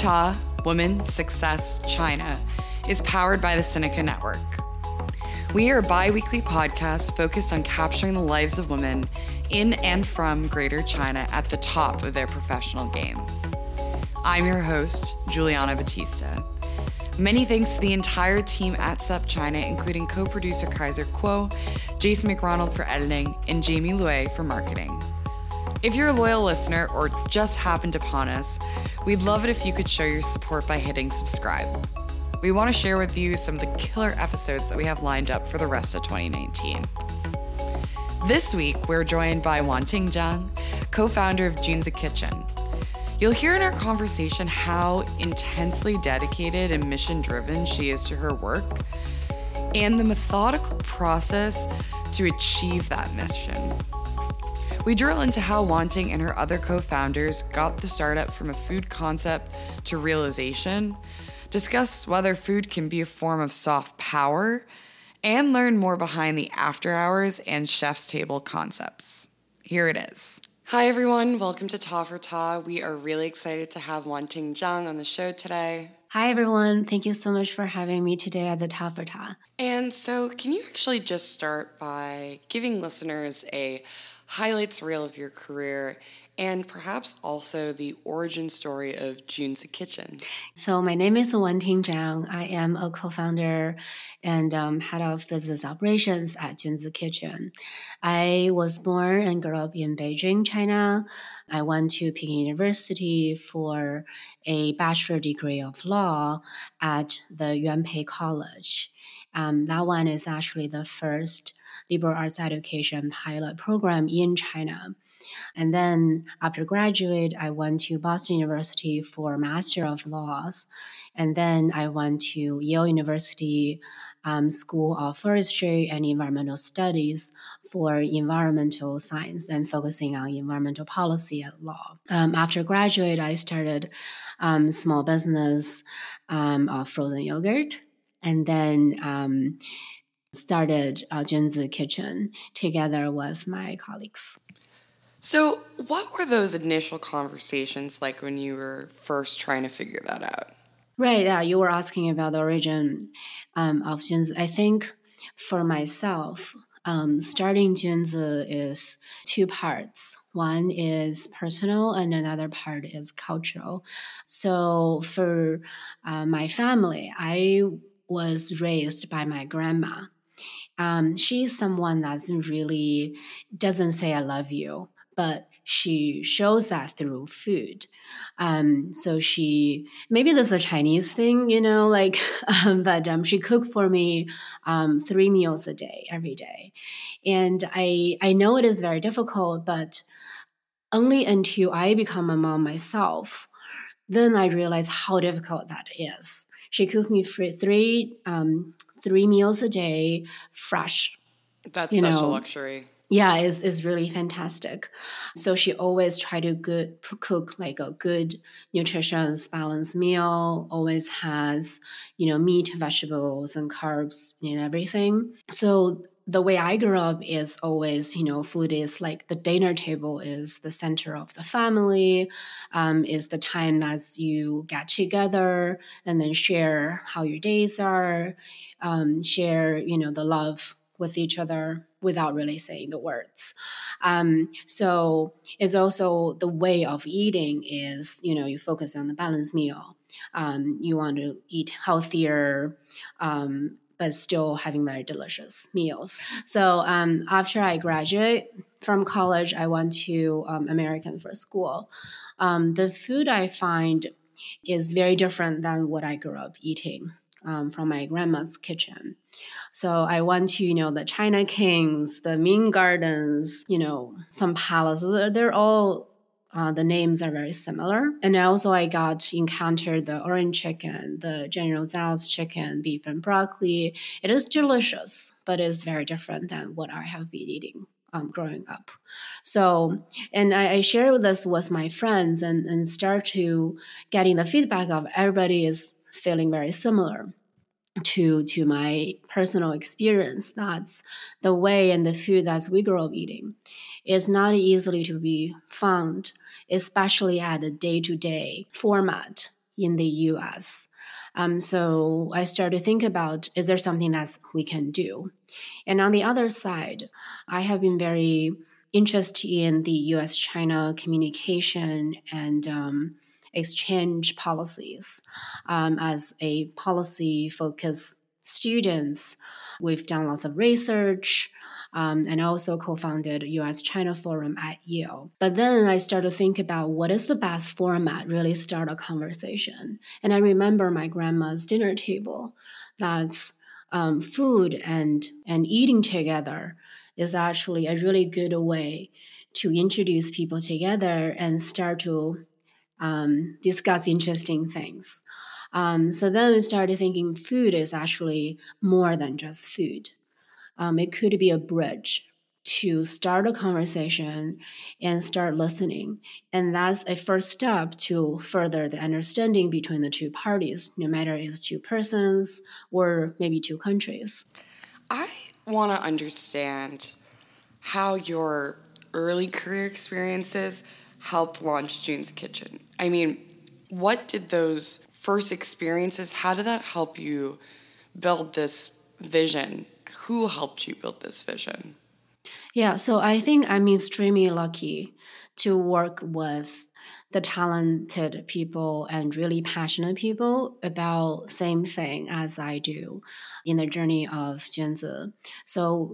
Ta, Women, Success, China is powered by the Sinica Network. We are a bi-weekly podcast focused on capturing the lives of women in and from Greater China at the top of their professional game. I'm your host, Juliana Batista. Many thanks to the entire team at SUP China, including co-producer Kaiser Kuo, Jason McRonald for editing, and Jamie Lue for marketing. If you're a loyal listener or just happened upon us, we'd love it if you could show your support by hitting subscribe. We want to share with you some of the killer episodes that we have lined up for the rest of 2019. This week, we're joined by Wanting Zhang, co-founder of Junzi Kitchen. You'll hear in our conversation how intensely dedicated and mission-driven she is to her work and the methodical process to achieve that mission. We drill into how Wanting and her other co-founders got the startup from a food concept to realization, discuss whether food can be a form of soft power, and learn more behind the after hours and chef's table concepts. Here it is. Hi everyone, welcome to Ta for Ta. We are really excited to have Wanting Zhang on the show today. Hi everyone, thank you so much for having me today at the Ta for Ta. And so can you actually just start by giving listeners a highlights reel of your career and perhaps also the origin story of Junzi Kitchen? So my name is Wanting Zhang. I am a co-founder and head of business operations at Junzi Kitchen. I was born and grew up in Beijing, China. I went to Peking University for a bachelor degree of law at the Yuanpei College. That one is actually the first liberal arts education pilot program in China. And then after graduate, I went to Boston University for Master of Laws. And then I went to Yale University School of Forestry and Environmental Studies for environmental science and focusing on environmental policy and law. After graduate, I started small business of frozen yogurt. And then started Junzi Kitchen together with my colleagues. So what were those initial conversations like when you were first trying to figure that out? Right, yeah, you were asking about the origin of Junzi. I think for myself, starting Junzi is two parts. One is personal and another part is cultural. So for my family, I was raised by my grandma. She's someone that really doesn't say I love you, but she shows that through food. So she, maybe this is a Chinese thing, but she cooked for me 3 meals a day, every day. And I know it is very difficult, but only until I become a mom myself, then I realize how difficult that is. She cooked me for 3 meals a day, fresh. That's such a luxury. Yeah, it's really fantastic. So she always tried to cook like a good, nutritious, balanced meal, always has, meat, vegetables, and carbs and everything. So the way I grew up is always, food is like the dinner table is the center of the family, is the time that you get together and then share how your days are, share, the love with each other without really saying the words. So it's also the way of eating is, you focus on the balanced meal. You want to eat healthier, but still having very delicious meals. So after I graduate from college, I went to American for school. The food I find is very different than what I grew up eating from my grandma's kitchen. So I went to, the China Kings, the Ming Gardens, some palaces. They're all, the names are very similar. And also I encountered the orange chicken, the General Tso's chicken, beef and broccoli. It is delicious, but it's very different than what I have been eating growing up. So, and I share this with my friends and start to getting the feedback of everybody is feeling very similar to my personal experience. That's the way and the food that we grew up eating is not easily to be found, especially at a day-to-day format in the US. So I started to think about, is there something that we can do? And on the other side, I have been very interested in the US-China communication and exchange policies. As a policy-focused students, we've done lots of research, and also co-founded US-China Forum at Yale. But then I started to think about what is the best format really start a conversation. And I remember my grandma's dinner table. That's food and eating together is actually a really good way to introduce people together and start to discuss interesting things. So then we started thinking food is actually more than just food. It could be a bridge to start a conversation and start listening. And that's a first step to further the understanding between the two parties, no matter it's two persons or maybe two countries. I want to understand how your early career experiences helped launch June's Kitchen. I mean, what did those first experiences, how did that help you build this vision? Who helped you build this vision? Yeah, so I think I'm extremely lucky to work with the talented people and really passionate people about same thing as I do in the journey of Jianzi. So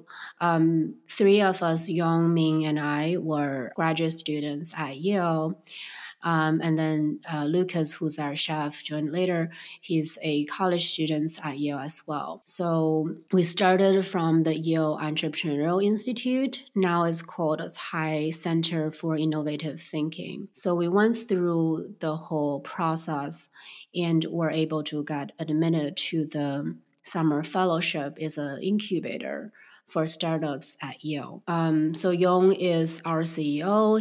three of us, Yong, Ming, and I, were graduate students at Yale. And then Lucas, who's our chef, joined later. He's a college student at Yale as well. So we started from the Yale Entrepreneurial Institute. Now it's called a Thai Center for Innovative Thinking. So we went through the whole process and were able to get admitted to the summer fellowship. Is an incubator for startups at Yale. So Yong is our CEO.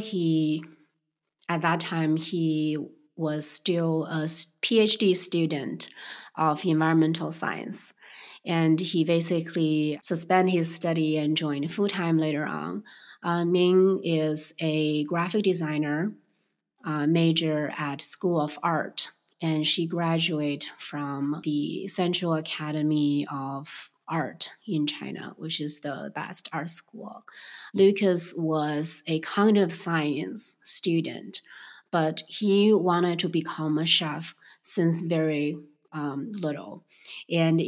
At that time, he was still a PhD student of environmental science. And he basically suspended his study and joined full-time later on. Ming is a graphic designer, major at School of Art, and she graduated from the Central Academy of Art in China, which is the best art school. Lucas was a cognitive science student, but he wanted to become a chef since very little. And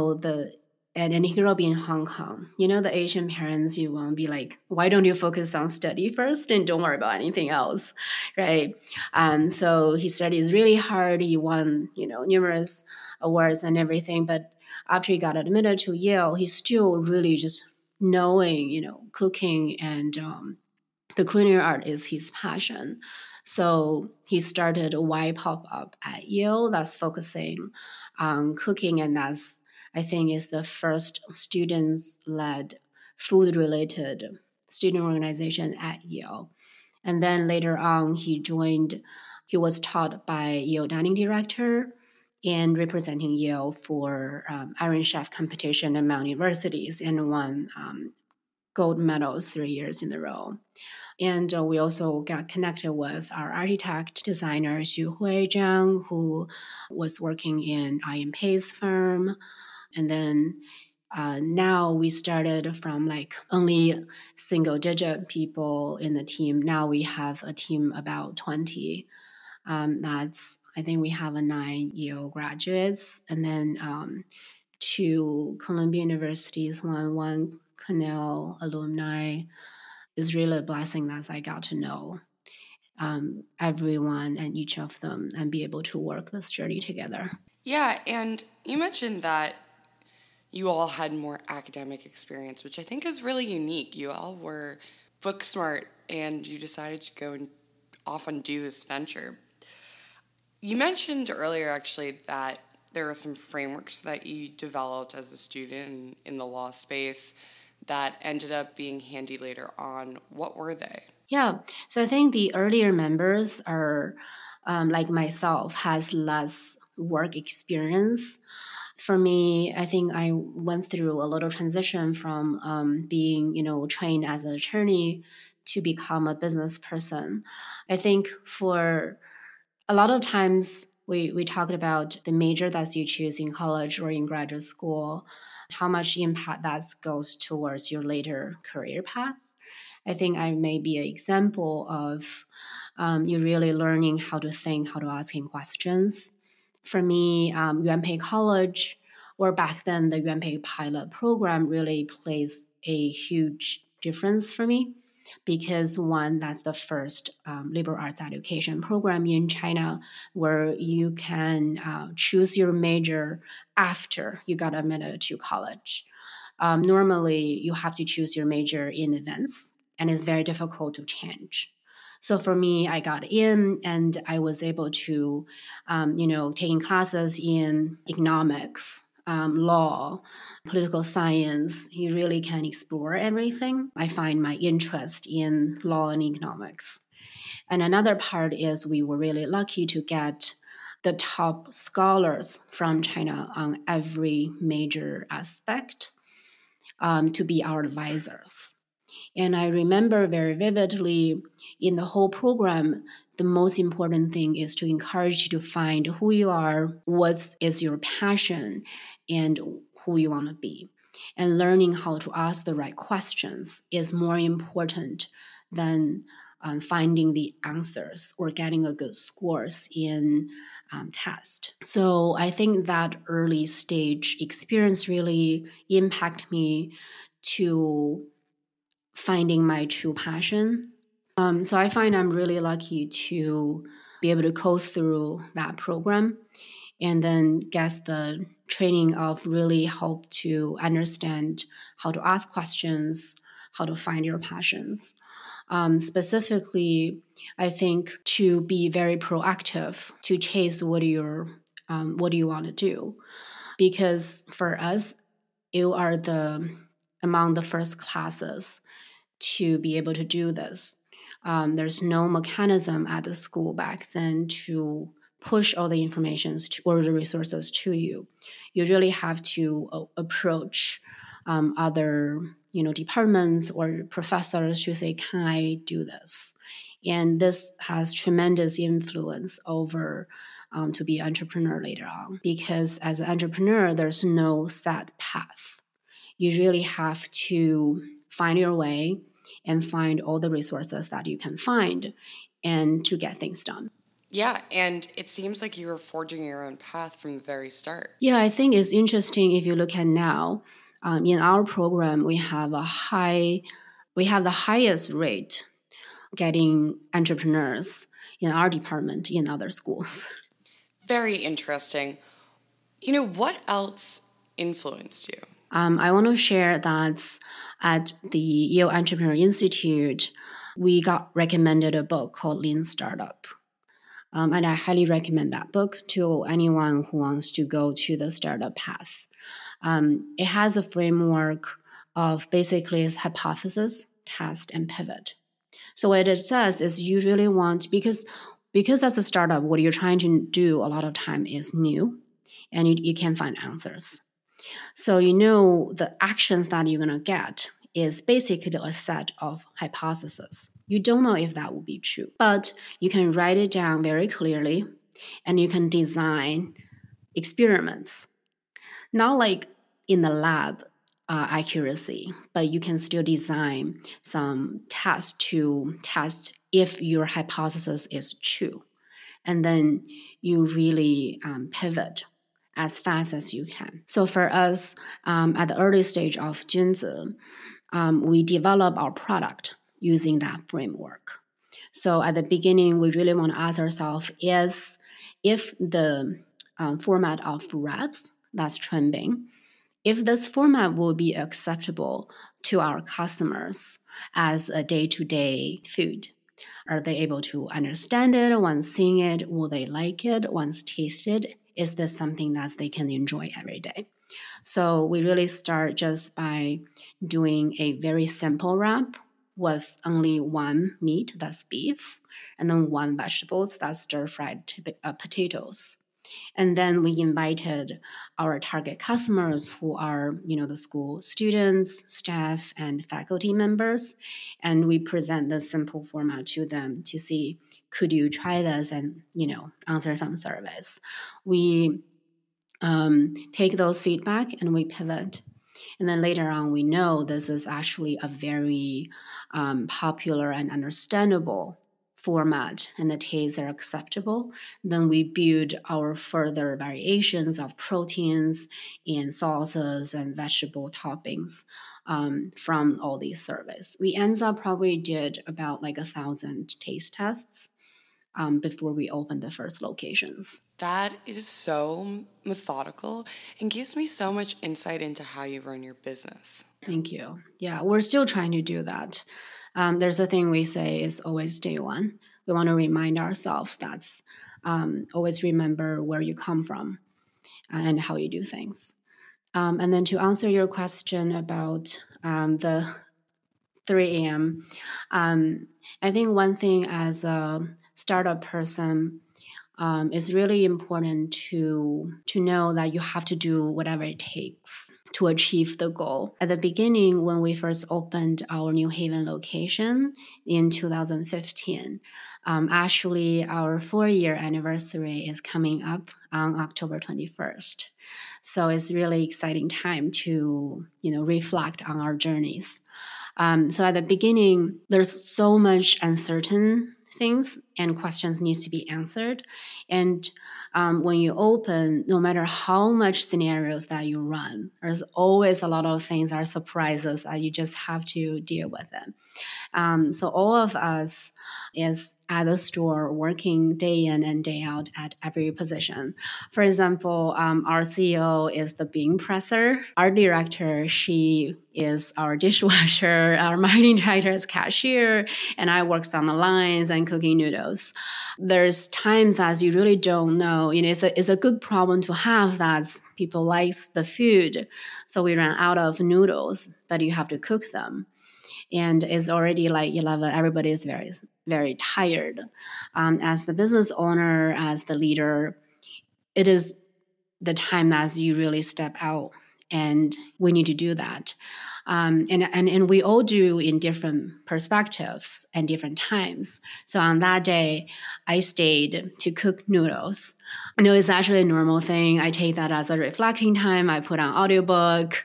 and he grew up in Hong Kong. The Asian parents, you want to be like, why don't you focus on study first and don't worry about anything else, right? So he studies really hard. He won, numerous awards and everything. But after he got admitted to Yale, he's still really just knowing, cooking and the culinary art is his passion. So he started a Y pop-up at Yale that's focusing on cooking, and that's, I think, is the first students-led food-related student organization at Yale. And then later on, he was taught by Yale dining director and representing Yale for Iron Chef competition among universities and won gold medals 3 years in a row. And we also got connected with our architect designer, Xu Hui Zhang, who was working in Ian Pei's firm. And then now we started from like only single digit people in the team. Now we have a team about 20. I think we have 9 Yale graduates, and then 2 Columbia Universities, one Cornell alumni. Is really a blessing that I got to know everyone and each of them and be able to work this journey together. Yeah, and you mentioned that you all had more academic experience, which I think is really unique. You all were book smart and you decided to go and off and do this venture. You mentioned earlier, actually, that there are some frameworks that you developed as a student in the law space that ended up being handy later on. What were they? Yeah, so I think the earlier members are, like myself, has less work experience. For me, I think I went through a little transition from being, trained as an attorney to become a business person. I think for a lot of times we talked about the major that you choose in college or in graduate school, how much impact that goes towards your later career path. I think I may be an example of you really learning how to think, how to asking questions. For me, UMPay College, or back then the UMPay pilot program, really plays a huge difference for me because one, that's the first liberal arts education program in China where you can choose your major after you got admitted to college. Normally, you have to choose your major in advance, and it's very difficult to change. So for me, I got in and I was able to, taking classes in economics, law, political science. You really can explore everything. I find my interest in law and economics. And another part is we were really lucky to get the top scholars from China on every major aspect to be our advisors. And I remember very vividly in the whole program, the most important thing is to encourage you to find who you are, what is your passion, and who you want to be. And learning how to ask the right questions is more important than finding the answers or getting a good scores in test. So I think that early stage experience really impacted me to finding my true passion. So I find I'm really lucky to be able to go through that program and then get the training of really help to understand how to ask questions, how to find your passions. Specifically, I think to be very proactive, to chase what you want to do, because for us, you are among the first classes to be able to do this. There's no mechanism at the school back then to push all the information or the resources to you. You really have to approach other departments or professors to say, can I do this? And this has tremendous influence over to be an entrepreneur later on, because as an entrepreneur, there's no set path. You really have to find your way and find all the resources that you can find and to get things done. Yeah, and it seems like you were forging your own path from the very start. Yeah, I think it's interesting if you look at now, in our program, we have the highest rate getting entrepreneurs in our department in other schools. Very interesting. What else influenced you? I want to share that at the Yale Entrepreneur Institute, we got recommended a book called Lean Startup. And I highly recommend that book to anyone who wants to go to the startup path. It has a framework of basically its hypothesis, test, and pivot. So what it says is you really want, because as a startup, what you're trying to do a lot of time is new, and you can't find answers. So the actions that you're going to get is basically a set of hypotheses. You don't know if that will be true, but you can write it down very clearly, and you can design experiments. Not like in the lab accuracy, but you can still design some tests to test if your hypothesis is true. And then you really pivot as fast as you can. So for us, at the early stage of Junzi, we develop our product using that framework. So at the beginning, we really want to ask ourselves is if the format of reps, that's trending, if this format will be acceptable to our customers as a day-to-day food. Are they able to understand it once seeing it? Will they like it once tasted? Is this something that they can enjoy every day? So we really start just by doing a very simple wrap with only one meat, that's beef, and then one vegetables, that's stir-fried potatoes. And then we invited our target customers who are, the school students, staff, and faculty members. And we present this simple format to them to see, could you try this and, answer some surveys. We take those feedback and we pivot. And then later on, we know this is actually a very popular and understandable format, and the tastes are acceptable. Then we build our further variations of proteins and sauces and vegetable toppings from all these surveys. We ended up probably did about 1,000 taste tests before we opened the first locations. That is so methodical and gives me so much insight into how you run your business. Thank you. Yeah, we're still trying to do that. There's a thing we say is always day one. We want to remind ourselves that's always remember where you come from and how you do things. And then to answer your question about the 3 a.m., I think one thing as a startup person is really important to know that you have to do whatever it takes to achieve the goal. At the beginning, when we first opened our New Haven location in 2015, actually our 4-year anniversary is coming up on October 21st. So it's really exciting time to, reflect on our journeys. So at the beginning, there's so much uncertain things and questions needs to be answered. And when you open, no matter how much scenarios that you run, there's always a lot of things that are surprises that you just have to deal with them. So all of us is at the store working day in and day out at every position. For example, our CEO is the bean presser. Our director, she is our dishwasher. Our marketing director is cashier. And I works on the lines and cooking noodles. There's times as you really don't know, it's a good problem to have that people like the food. So we ran out of noodles, but you have to cook them. And it's already 11. Everybody is very, very tired. As the business owner, as the leader, it is the time that you really step out, and we need to do that. And we all do in different perspectives and different times. So on that day, I stayed to cook noodles. It's actually a normal thing. I take that as a reflecting time. I put on audiobook,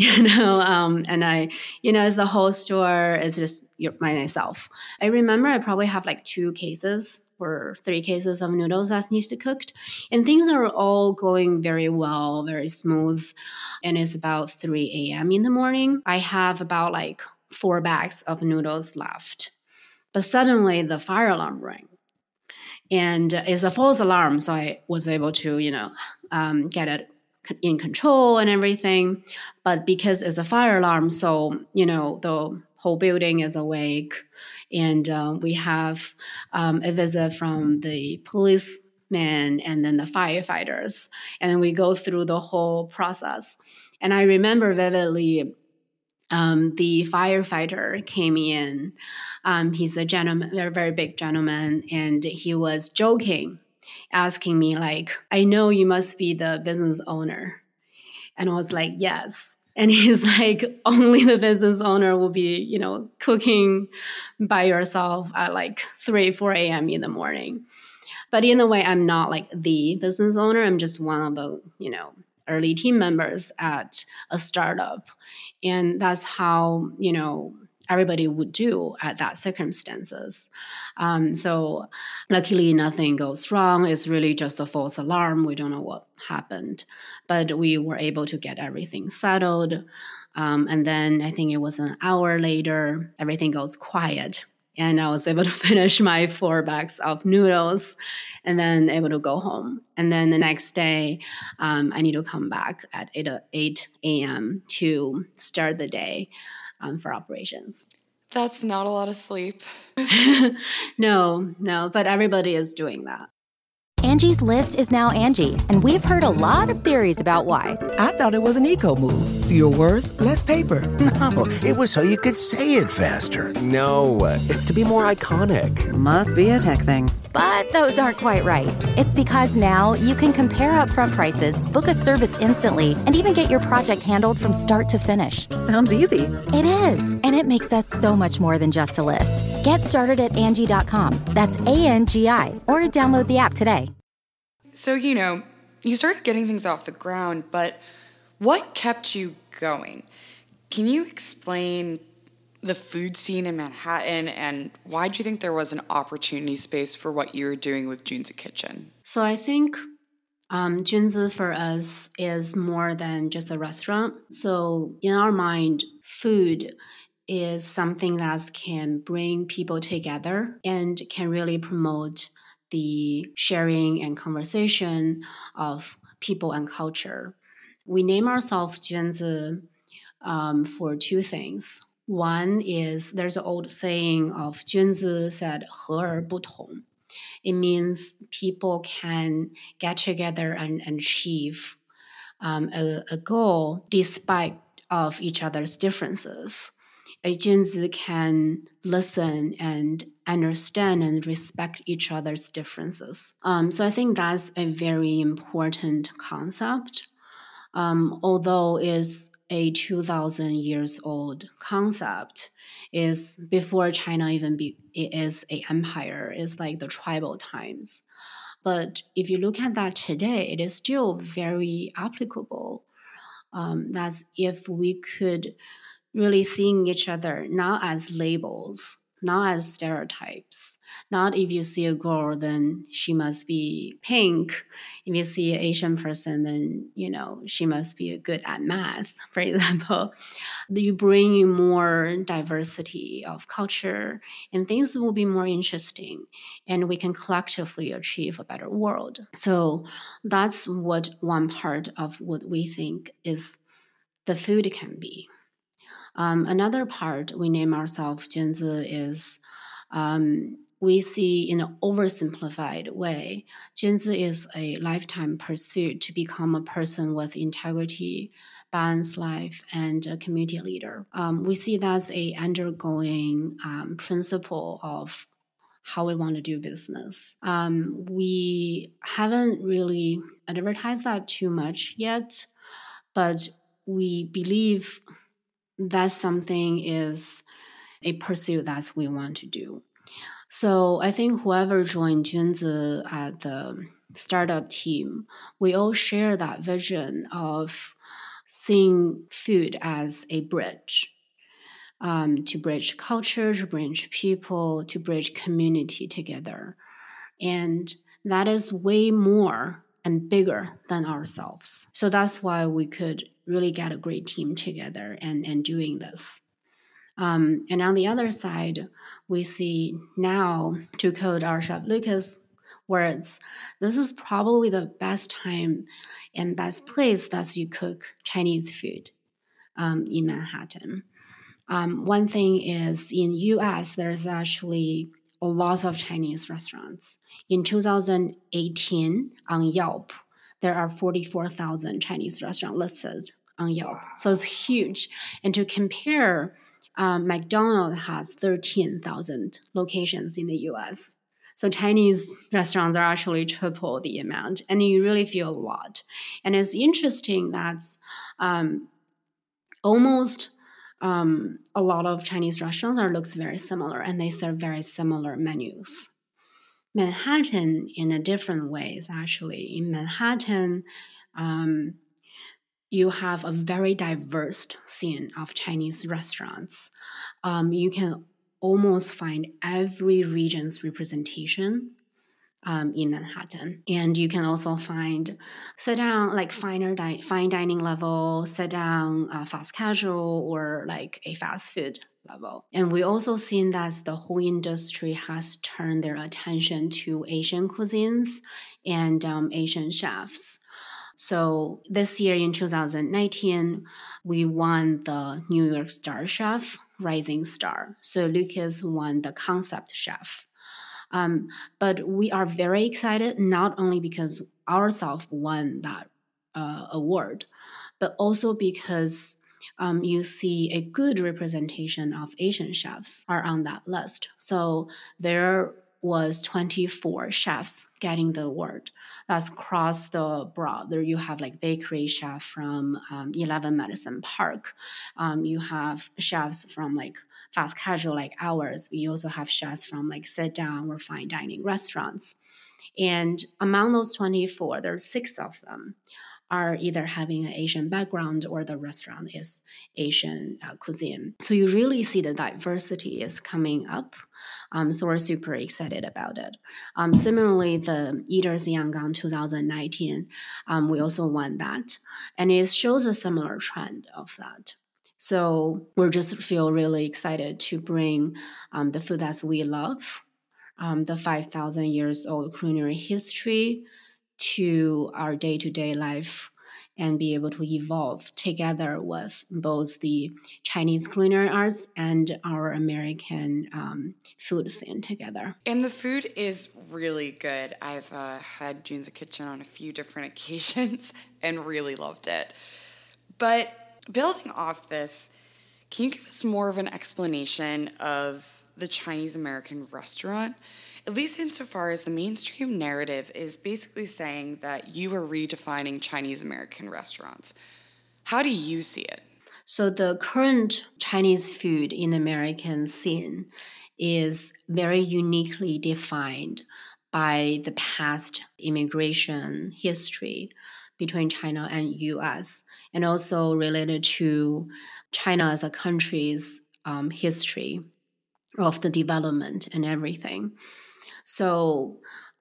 and I, it's the whole store. It's just myself. I remember I probably have 2 cases or 3 cases of noodles that needs to cooked, and things are all going very well, very smooth. And it's about 3 a.m. in the morning. I have about 4 bags of noodles left, but suddenly the fire alarm rang. And it's a false alarm, so I was able to, get it in control and everything. But because it's a fire alarm, so, the whole building is awake. And we have a visit from the policeman and then the firefighters. And then we go through the whole process. And I remember vividly, the firefighter came in. He's a gentleman, a very big gentleman, and he was joking, asking me I know you must be the business owner. And I was like, yes. And he's like, only the business owner will be, cooking by yourself at 3, 4 a.m. in the morning. But in a way, I'm not the business owner. I'm just one of the, early team members at a startup. And that's how, everybody would do at that circumstances. So luckily nothing goes wrong. It's really just a false alarm. We don't know what happened, but we were able to get everything settled. And then I think it was an hour later, everything goes quiet. And I was able to finish my 4 bags of noodles and then able to go home. And then the next day, I need to come back at 8 a.m. to start the day for operations. That's not a lot of sleep. No, but everybody is doing that. Angie's List is now Angie, and we've heard a lot of theories about why. I thought it was an eco move. Fewer words, less paper. No, it was so you could say it faster. No, it's to be more iconic. Must be a tech thing. But those aren't quite right. It's because now you can compare upfront prices, book a service instantly, and even get your project handled from start to finish. Sounds easy. It is, and it makes us so much more than just a list. Get started at Angie.com. That's ANGI, or download the app today. So, you started getting things off the ground, but what kept you going? Can you explain the food scene in Manhattan, and why do you think there was an opportunity space for what you were doing with Junzi Kitchen? So I think Junzi for us is more than just a restaurant. So in our mind, food is something that can bring people together and can really promote the sharing and conversation of people and culture. We name ourselves Junzi for two things. One is there's an old saying of Junzi said, 和而不同. It means people can get together and achieve a goal despite of each other's differences. A Junzi can listen and understand and respect each other's differences. So I think that's a very important concept. Although it's a 2,000 years old concept, is before China even is an empire, is like the tribal times. But if you look at that today, it is still very applicable. That's if we could really seeing each other not as labels, not as stereotypes. Not if you see a girl, then she must be pink. If you see an Asian person, then, she must be good at math, for example. You bring in more diversity of culture, and things will be more interesting, and we can collectively achieve a better world. So that's what one part of what we think is the food can be. Another part we name ourselves Junzi is we see in an oversimplified way, Junzi is a lifetime pursuit to become a person with integrity, balanced life, and a community leader. We see that's a undergoing principle of how we want to do business. We haven't really advertised that too much yet, but we believe that something is a pursuit that we want to do. So I think whoever joined Junzi at the startup team, we all share that vision of seeing food as a bridge, to bridge culture, to bridge people, to bridge community together. And that is way more and bigger than ourselves. So that's why we could really get a great team together and doing this. And on the other side, we see now, to quote our chef Lucas' words, this is probably the best time and best place that you cook Chinese food in Manhattan. One thing is in US, there's actually a lot of Chinese restaurants. In 2018, on Yelp, there are 44,000 Chinese restaurants listed on Yelp. So it's huge. And to compare, McDonald's has 13,000 locations in the US. So Chinese restaurants are actually triple the amount, and you really feel a lot. And it's interesting that almost a lot of Chinese restaurants looks very similar, and they serve very similar menus. Manhattan, in a different ways, actually. In Manhattan, you have a very diverse scene of Chinese restaurants. You can almost find every region's representation in Manhattan. And you can also find sit-down, like fine dining level, sit-down, fast casual, or like a fast food level. And we also seen that the whole industry has turned their attention to Asian cuisines and Asian chefs. So this year in 2019, we won the New York Star Chef Rising Star. So Lucas won the concept chef. But we are very excited, not only because ourselves won that award, but also because you see a good representation of Asian chefs are on that list. So there was 24 chefs getting the award. That's across the broad. There you have like bakery chef from 11 Madison Park. You have chefs from like fast casual like ours. We also have chefs from like sit down or fine dining restaurants. And among those 24, there's 6 of them are either having an Asian background or the restaurant is Asian cuisine. So you really see the diversity is coming up. So we're super excited about it. Similarly, the Eaters Yangon 2019, we also won that. And it shows a similar trend of that. So we just feel really excited to bring the food that we love, the 5,000 years old culinary history, to our day-to-day life and be able to evolve together with both the Chinese culinary arts and our American food scene together. And the food is really good. I've had Junzi Kitchen on a few different occasions and really loved it. But building off this, can you give us more of an explanation of the Chinese American restaurant? At least insofar as the mainstream narrative is basically saying that you are redefining Chinese American restaurants. How do you see it? So the current Chinese food in American scene is very uniquely defined by the past immigration history between China and US, and also related to China as a country's history of the development and everything. So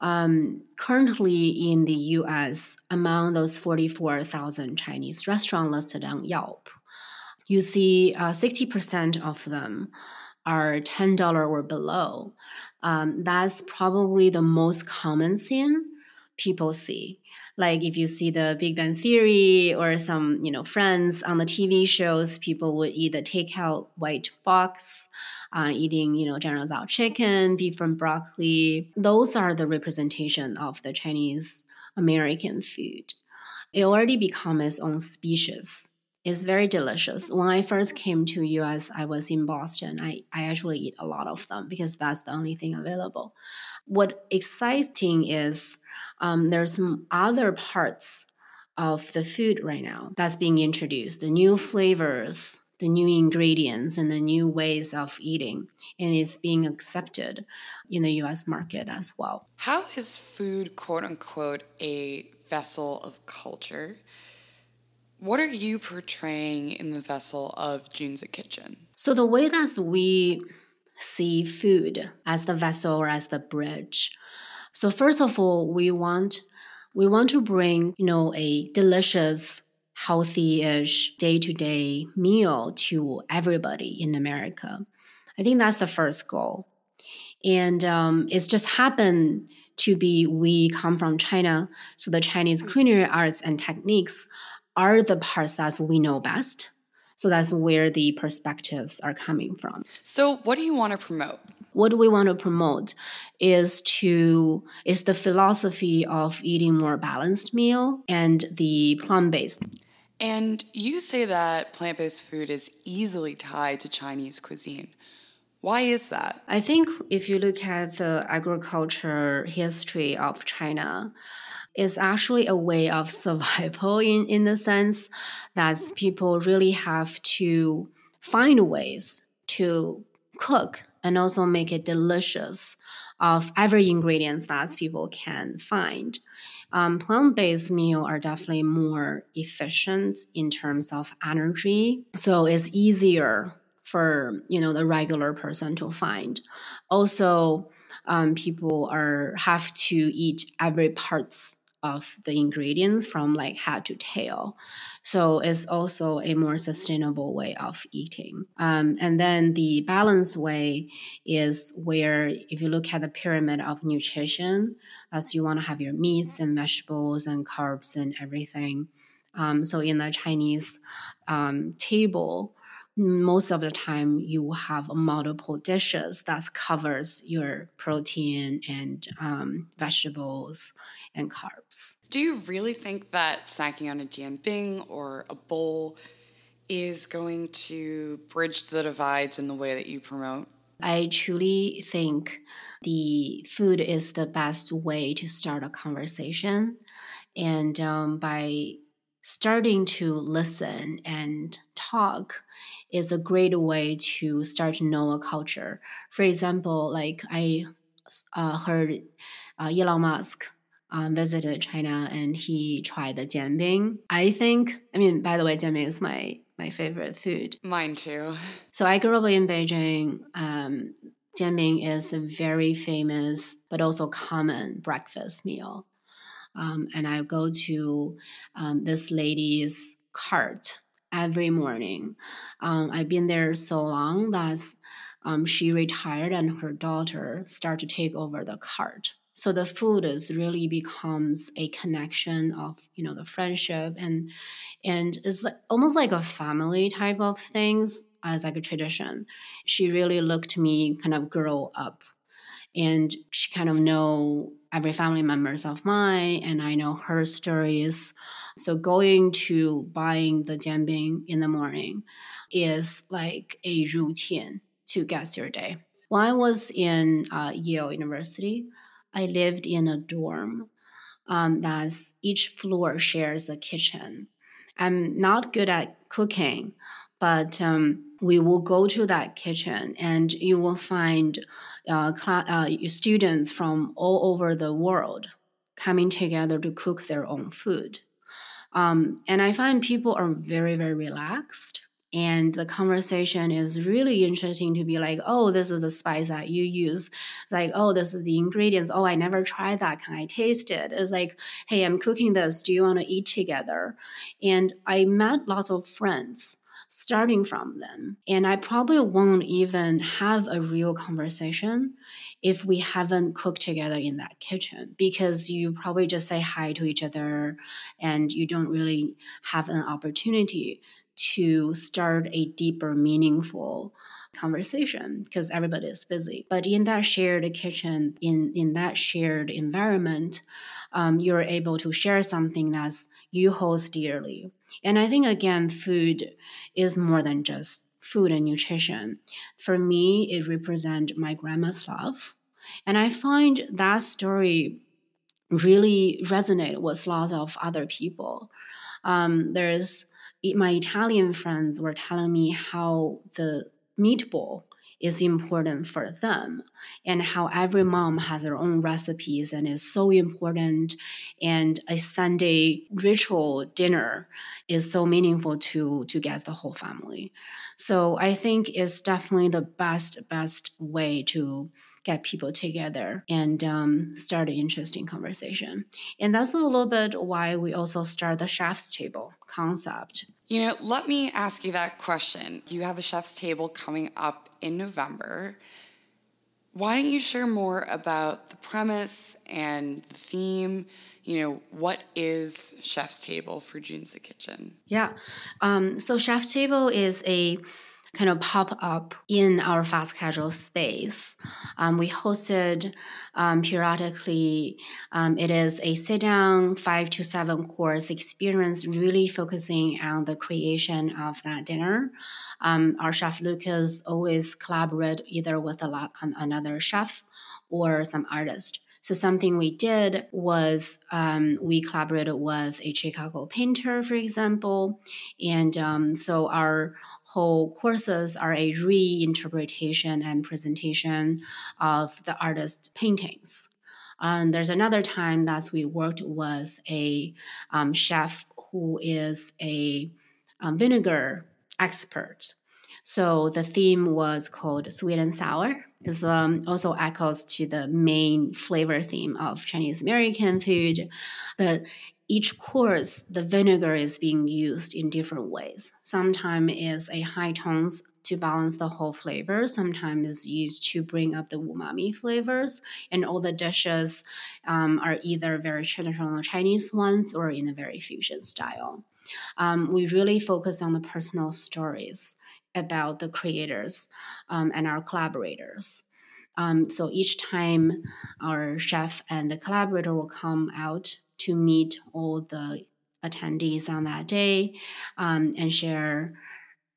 currently in the US, among those 44,000 Chinese restaurants listed on Yelp, you see 60% of them are $10 or below. That's probably the most common thing people see. Like if you see the Big Bang Theory or some, Friends on the TV shows, people would eat the takeout white box, eating, General Tso chicken, beef and broccoli. Those are the representation of the Chinese American food. It already become its own species. It's very delicious. When I first came to US, I was in Boston. I actually eat a lot of them because that's the only thing available. What exciting is there's some other parts of the food right now that's being introduced, the new flavors, the new ingredients, and the new ways of eating, and it's being accepted in the US market as well. How is food, quote unquote, a vessel of culture? What are you portraying in the vessel of Junzi Kitchen? So the way that we see food as the vessel or as the bridge. So first of all, we want to bring, a delicious, healthy-ish, day-to-day meal to everybody in America. I think that's the first goal. And it's just happened to be we come from China, so the Chinese culinary arts and techniques are the parts that we know best. So that's where the perspectives are coming from. So what do you want to promote? What we want to promote is the philosophy of eating more balanced meal and the plant-based. And you say that plant-based food is easily tied to Chinese cuisine. Why is that? I think if you look at the agriculture history of China, it's actually a way of survival in the sense that people really have to find ways to cook and also make it delicious of every ingredients that people can find. Plant-based meals are definitely more efficient in terms of energy, so it's easier for the regular person to find. Also, people have to eat every parts of the ingredients from like head to tail. So it's also a more sustainable way of eating. And then the balanced way is where if you look at the pyramid of nutrition, as you want to have your meats and vegetables and carbs and everything. So in the Chinese table, most of the time you will have multiple dishes that covers your protein and vegetables and carbs. Do you really think that snacking on a jianbing or a bowl is going to bridge the divides in the way that you promote? I truly think the food is the best way to start a conversation. And by starting to listen and talk is a great way to start to know a culture. For example, like I heard Elon Musk visited China and he tried the jianbing. By the way, jianbing is my favorite food. Mine too. So I grew up in Beijing. Jianbing is a very famous but also common breakfast meal. And I go to this lady's cart every morning. I've been there so long that she retired and her daughter started to take over the cart. So the food is really becomes a connection of the friendship and it's almost like a family type of things as like a tradition. She really looked me kind of grow up. And she kind of know every family members of mine, and I know her stories. So going to buying the jianbing in the morning is like a routine to get your day. When I was in Yale University, I lived in a dorm that each floor shares a kitchen. I'm not good at cooking, but we will go to that kitchen and you will find students from all over the world coming together to cook their own food. And I find people are very, very relaxed. And the conversation is really interesting to be like, oh, this is the spice that you use. Like, oh, this is the ingredients. Oh, I never tried that. Can I taste it? It's like, hey, I'm cooking this. Do you want to eat together? And I met lots of friends starting from them. And I probably won't even have a real conversation if we haven't cooked together in that kitchen, because you probably just say hi to each other and you don't really have an opportunity to start a deeper, meaningful conversation because everybody is busy. But in that shared kitchen, in that shared environment, you're able to share something that you hold dearly. And I think, again, food is more than just food and nutrition. For me, it represents my grandma's love. And I find that story really resonate with lots of other people. There's my Italian friends were telling me how the meatball is important for them and how every mom has their own recipes and is so important, and a Sunday ritual dinner is so meaningful to get the whole family. So I think it's definitely the best way to get people together and start an interesting conversation. And that's a little bit why we also start the chef's table concept. Let me ask you that question. You have a chef's table coming up in November. Why don't you share more about the premise and the theme? What is Chef's Table for Junzi Kitchen? Yeah. So Chef's Table is a kind of pop up in our fast casual space. We hosted periodically. It is a sit down 5 to 7 course experience, really focusing on the creation of that dinner. Our chef Lucas always collaborate either with another chef or some artist. So something we did was we collaborated with a Chicago painter, for example. And so our whole courses are a reinterpretation and presentation of the artist's paintings. And there's another time that we worked with a chef who is a vinegar expert. So the theme was called Sweet and Sour. It also echoes to the main flavor theme of Chinese American food. But each course, the vinegar is being used in different ways. Sometimes it's a high tones to balance the whole flavor. Sometimes it's used to bring up the umami flavors. And all the dishes are either very traditional Chinese ones or in a very fusion style. We really focus on the personal stories about the creators and our collaborators. So each time our chef and the collaborator will come out to meet all the attendees on that day and share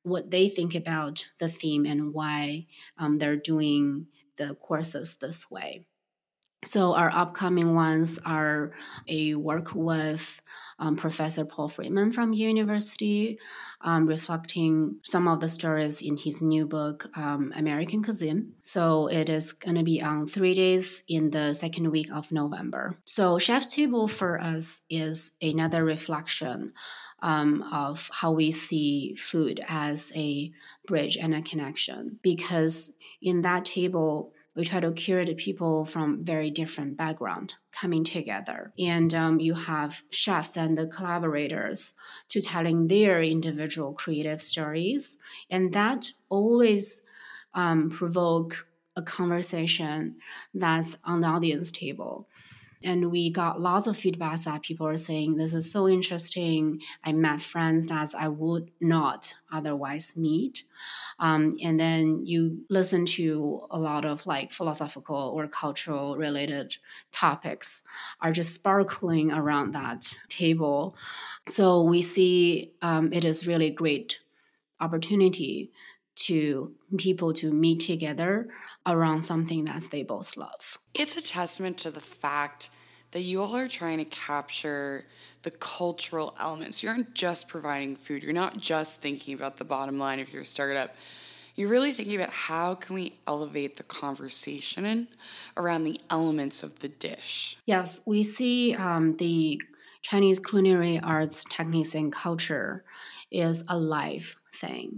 what they think about the theme and why they're doing the courses this way. So our upcoming ones are a work with Professor Paul Friedman from university, reflecting some of the stories in his new book, American Cuisine. So it is going to be on 3 days in the second week of November. So Chef's Table for us is another reflection of how we see food as a bridge and a connection. Because in that table, we try to curate people from very different background coming together. And you have chefs and the collaborators to telling their individual creative stories. And that always provoke a conversation that's on the audience table. And we got lots of feedbacks that people are saying, this is so interesting. I met friends that I would not otherwise meet. And then you listen to a lot of like philosophical or cultural related topics are just sparkling around that table. So we see it is really great opportunity to people to meet together around something that they both love. It's a testament to the fact that you all are trying to capture the cultural elements. You aren't just providing food. You're not just thinking about the bottom line of your startup. You're really thinking about how can we elevate the conversation around the elements of the dish. Yes, we see the Chinese culinary arts, techniques, and culture is a live thing.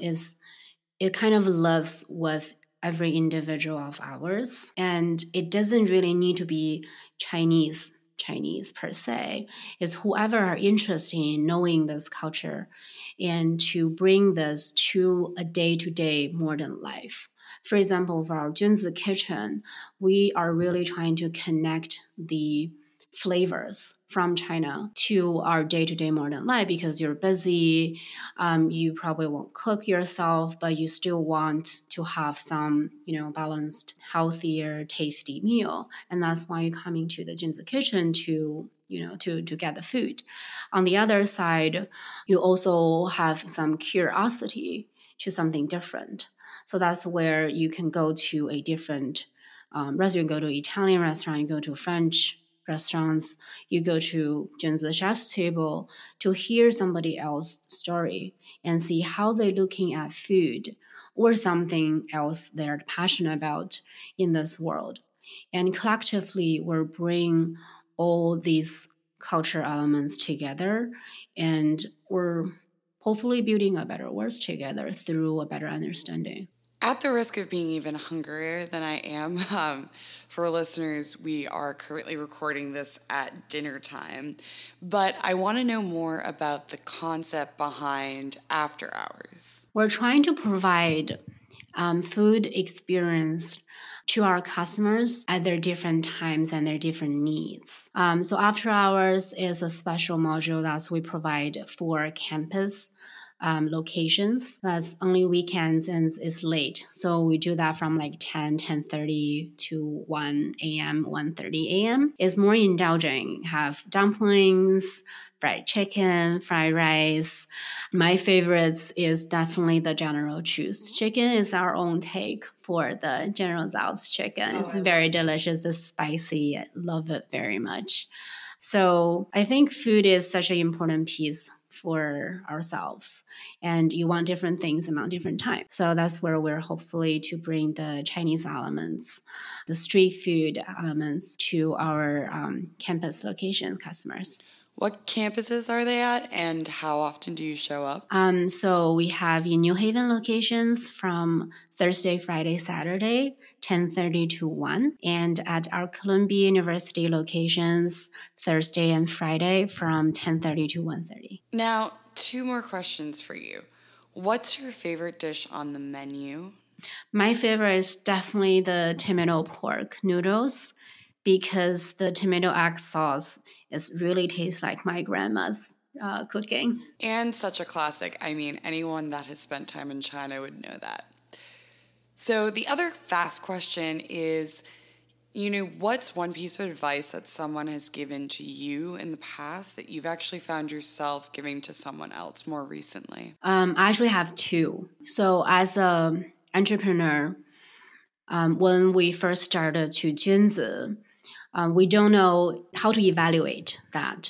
It kind of lives with every individual of ours, and it doesn't really need to be Chinese per se. It's whoever are interested in knowing this culture and to bring this to a day-to-day modern life. For example, for our Junzi Kitchen, we are really trying to connect the flavors from China to our day-to-day modern life because you're busy, you probably won't cook yourself, but you still want to have some, balanced, healthier, tasty meal. And that's why you're coming to the Junzi Kitchen to get the food. On the other side, you also have some curiosity to something different. So that's where you can go to a different restaurant, you go to Italian restaurant, you go to French restaurants, you go to Junzi Chef's Table to hear somebody else's story and see how they're looking at food or something else they're passionate about in this world. And collectively, we'll bring all these culture elements together, and we're hopefully building a better world together through a better understanding. At the risk of being even hungrier than I am, for listeners, we are currently recording this at dinner time, but I want to know more about the concept behind After Hours. We're trying to provide food experience to our customers at their different times and their different needs. So After Hours is a special module that we provide for campus locations. That's only weekends and it's late. So we do that from like 10:30 to 1 a.m., 1:30 a.m. It's more indulgent. Have dumplings, fried chicken, fried rice. My favorites is definitely the General Tso's chicken. Is our own take for the General Tso's chicken. It's very delicious. It's spicy. I love it very much. So I think food is such an important piece for ourselves, and you want different things among different times. So that's where we're hopefully to bring the Chinese elements, the street food elements to our campus location customers. What campuses are they at, and how often do you show up? So we have in New Haven locations from Thursday, Friday, Saturday, 10:30 to 1, and at our Columbia University locations, Thursday and Friday from 10:30 to 1:30. Now, 2 more questions for you. What's your favorite dish on the menu? My favorite is definitely the tomato pork noodles, because the tomato egg sauce really tastes like my grandma's cooking. And such a classic. I mean, anyone that has spent time in China would know that. So the other fast question is, What's one piece of advice that someone has given to you in the past that you've actually found yourself giving to someone else more recently? I actually have two. So as an entrepreneur, when we first started to Junzi, we don't know how to evaluate that.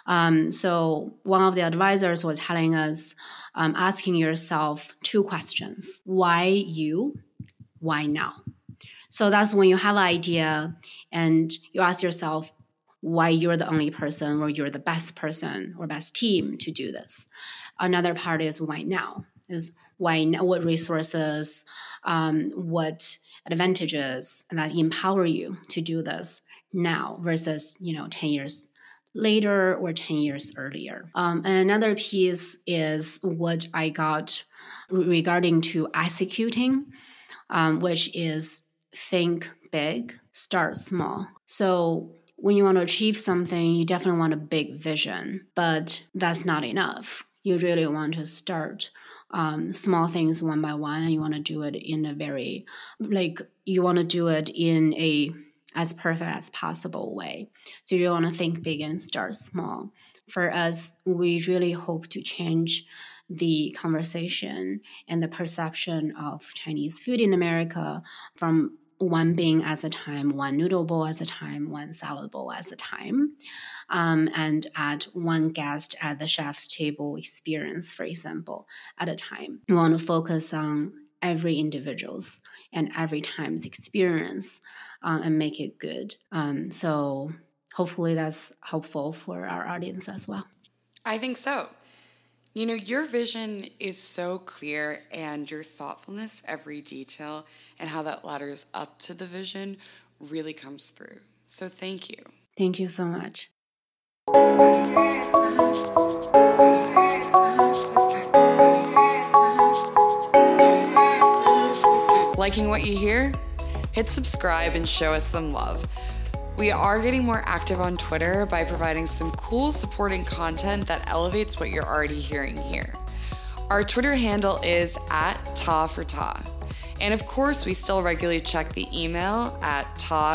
So one of the advisors was telling us, asking yourself two questions. Why you? Why now? So that's when you have an idea and you ask yourself why you're the only person or you're the best person or best team to do this. Another part is why now? Is why now, what resources, what advantages that empower you to do this now versus 10 years later or 10 years earlier. And another piece is what I got regarding to executing, which is think big, start small. So when you want to achieve something, you definitely want a big vision, but that's not enough. You really want to start small things one by one, and you want to do it in a very, you want to do it in a as perfect as possible way. So you want to think big and start small. For us, we really hope to change the conversation and the perception of Chinese food in America from one being at a time, one noodle bowl at a time, one salad bowl at a time, and at one guest at the chef's table experience, for example, at a time. We want to focus on every individual's and every time's experience and make it good. So hopefully that's helpful for our audience as well. I think so. Your vision is so clear, and your thoughtfulness, every detail, and how that ladders up to the vision really comes through. So thank you. Thank you so much. Liking what you hear? Hit subscribe and show us some love. We are getting more active on Twitter by providing some cool supporting content that elevates what you're already hearing here. Our Twitter handle is @ta4ta. And of course, we still regularly check the email at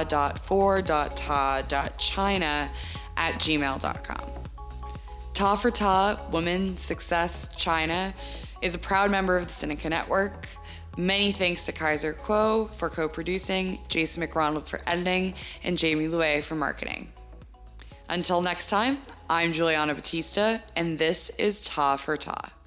ta.4.ta.china@gmail.com. Ta4Ta, Women Success China, is a proud member of the Sinica Network. Many thanks to Kaiser Kuo for co-producing, Jason McRonald for editing, and Jamie Louet for marketing. Until next time, I'm Juliana Batista, and this is Ta4Ta.